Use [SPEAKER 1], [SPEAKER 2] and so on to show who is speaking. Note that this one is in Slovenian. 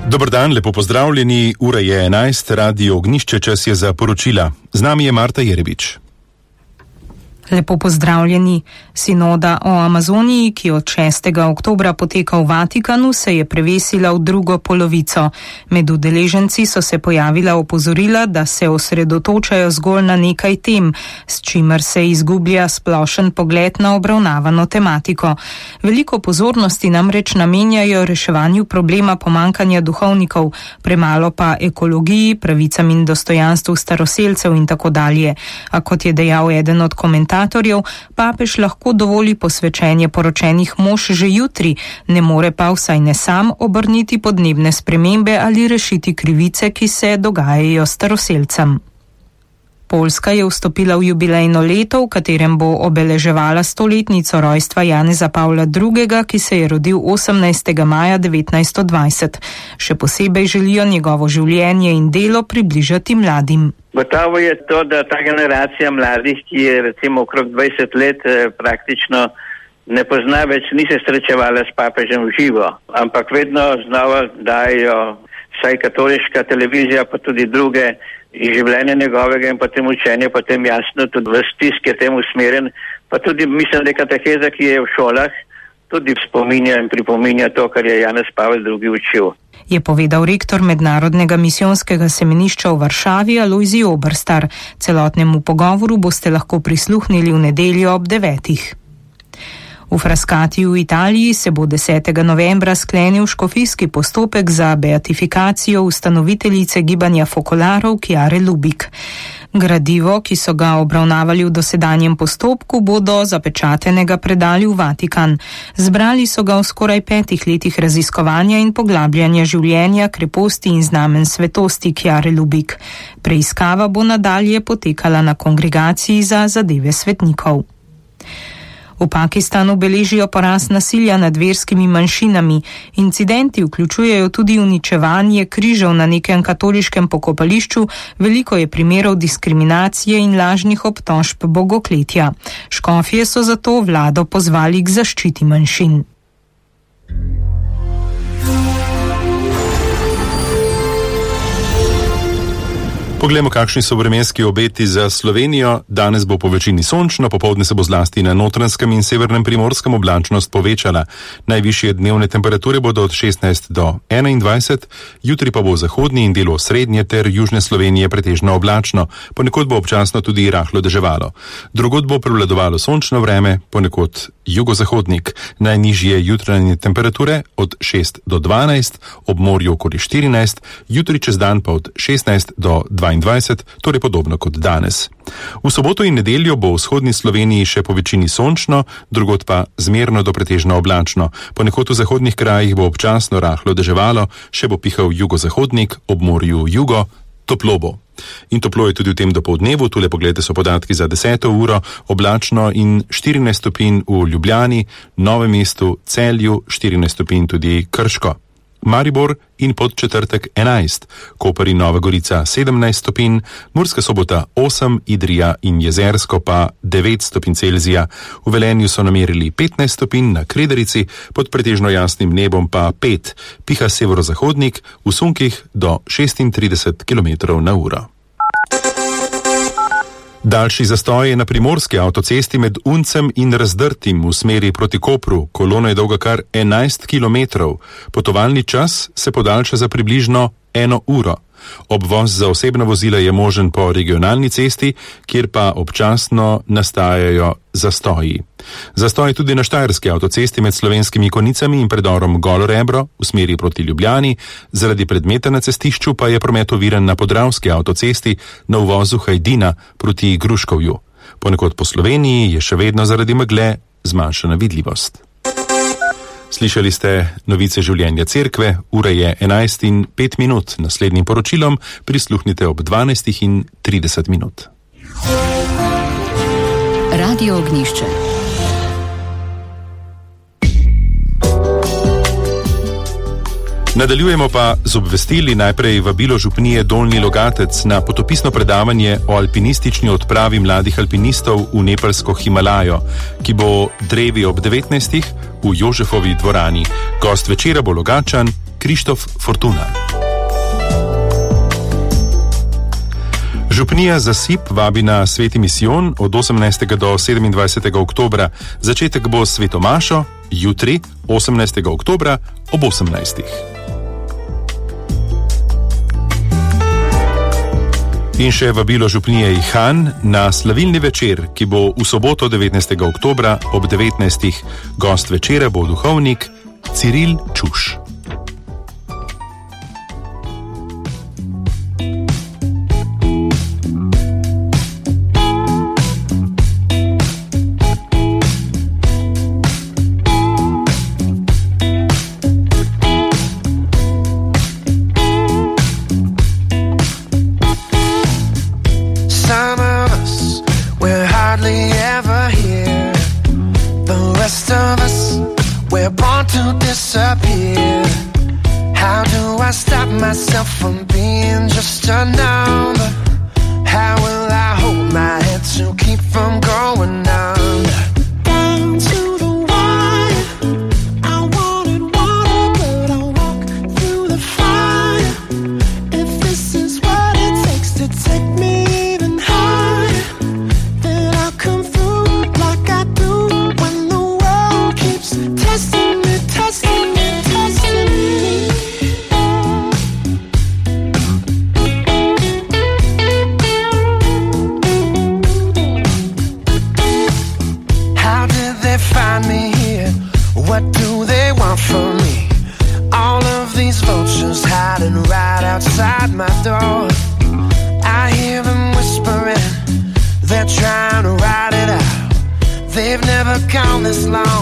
[SPEAKER 1] Dober dan, lepo pozdravljeni, ura je 11, Radio Ognjišče, čas je za poročila. Z nami je Marta Jerebič.
[SPEAKER 2] Lepo pozdravljeni. Sinoda o Amazoniji, ki od 6. oktobra poteka v Vatikanu, se je prevesila v drugo polovico. Med udeleženci so se pojavila opozorila, da se osredotočajo zgolj na nekaj tem, s čimer se izgublja splošen pogled na obravnavano tematiko. Veliko pozornosti namreč namenjajo reševanju problema pomankanja duhovnikov, premalo pa ekologiji, pravicam in dostojanstvu staroselcev in tako dalje. A kot je dejal eden od komentatorjev, papež lahko dovoli posvečenje poročenih mož že jutri, ne more pa vsaj ne sam obrniti podnebne spremembe ali rešiti krivice, ki se dogajajo staroselcem. Poljska je vstopila v jubilejno leto, v katerem bo obeleževala 100-letnico rojstva Janeza Pavla II., ki se je rodil 18. maja 1920. Še posebej želijo njegovo življenje in delo približati mladim.
[SPEAKER 3] Gotovo je to, da ta generacija mladih, ki je recimo okrog 20 let praktično ne pozna več, ni se srečevala s papežem v živo, ampak vedno znova dajo vsaj katoliška televizija, pa tudi druge, in življenje njegovega in potem učenje, potem jasno tudi v stisk je temu usmerjen, pa tudi mislim, da kateheza, ki je v šolah, tudi spominja in pripominja to, kar je Janez Pavel II. Učil.
[SPEAKER 2] Je povedal rektor Mednarodnega misijonskega semenišča v Varšavi Alojzij Oberstar. Celotnemu pogovoru boste lahko prisluhnili v nedeljo ob 9. V Frascati v Italiji se bo 10. novembra sklenil škofijski postopek za beatifikacijo ustanoviteljice gibanja fokolarov Chiare Lubich. Gradivo, ki so ga obravnavali v dosedanjem postopku, bodo zapečatenega predali v Vatikan. Zbrali so ga v skoraj 5 letih raziskovanja in poglabljanja življenja, kreposti in znamen svetosti Chiare Lubich. Preiskava bo nadalje potekala na kongregaciji za zadeve svetnikov. V Pakistanu beležijo porast nasilja nad verskimi manjšinami. Incidenti vključujejo tudi uničevanje križev na nekem katoliškem pokopališču, veliko je primerov diskriminacije in lažnih obtožb bogokletja. Škofje so zato vlado pozvali k zaščiti manjšin.
[SPEAKER 1] Poglejmo, kakšni so vremenski obeti za Slovenijo. Danes bo po večini sončno, popoldne se bo zlasti na Notranjskem in severnem Primorskem oblačnost povečala. Najvišje dnevne temperature bodo od 16 do 21, jutri pa bo v zahodni in delu srednje ter južne Slovenije pretežno oblačno, ponekod bo občasno tudi rahlo deževalo. Drugod bo prevladovalo sončno vreme, ponekod jugozahodnik. Najnižje jutranje temperature od 6 do 12, ob morju okoli 14, jutri čez dan pa od 16 do 22, torej podobno kot danes. V soboto in nedeljo bo v vzhodni Sloveniji še po večini sončno, drugod pa zmerno do pretežno oblačno. Ponekod v zahodnih krajih bo občasno rahlo deževalo, še bo pihal jugozahodnik, ob morju jugo, toplo bo. In toplo je tudi v tem dopoldnevu, tule pogledajte so podatki za 10. uro, oblačno in 14 stopinj v Ljubljani, Novem mestu, Celju, 14 stopinj tudi Krško. Maribor in Podčetrtek 11, Koper in Nova Gorica 17 stopinj, Murska Sobota 8, Idrija in Jezersko pa 9 stopinj Celzija. V Velenju so namerili 15 stopinj, na Kredarici pod pretežno jasnim nebom pa 5, piha severozahodnik, v sunkih do 36 km/h. Daljši zastoj je na primorski avtocesti med Uncem in Razdrtim v smeri proti Kopru. Kolona je dolga kar 11 km. Potovalni čas se podaljša za približno 1 uro. Obvoz za osebna vozila je možen po regionalni cesti, kjer pa občasno nastajajo zastoji. Zastoj je tudi na štajerski avtocesti med Slovenskimi Konicami in predorom Golo Rebro v smeri proti Ljubljani, zaradi predmeta na cestišču pa je promet oviran na podravski avtocesti na uvozu Hajdina proti Gruškovju. Ponekod po Sloveniji je še vedno zaradi megle zmanjšana vidljivost. Slišali ste novice življenja cerkve, ura je 11:05. Naslednjim poročilom prisluhnite ob 12:30.
[SPEAKER 4] Radio Ognjišče.
[SPEAKER 1] Nadaljujemo pa z obvestili, najprej vabilo župnije Dolnji Logatec na potopisno predavanje o alpinistični odpravi mladih alpinistov v nepalsko Himalajo, ki bo drevi ob 19. v Jožefovi dvorani. Gost večera bo Logatčan Krištof Fortuna. Župnija Zasip vabi na Sveti misijon od 18. do 27. oktobra. Začetek bo s Sveto mašo, jutri, 18. oktobra ob 18. In še vabilo župnije Ihan na slavilni večer, ki bo v soboto 19. oktobra ob 19. Gost večera bo duhovnik Ciril Čuš.
[SPEAKER 4] Myself from being just a number. How will I hold my head to keep from going under? Down to the wire. I wanted water, but I'll walk through the fire. If this is what it takes to take me even higher, then I'll come through like I do when the world keeps testing me, testing me, testing me. Find me here, what do they want from me? All of these vultures hiding right outside my door. I hear them whispering, they're trying to ride it out. They've never gone this long.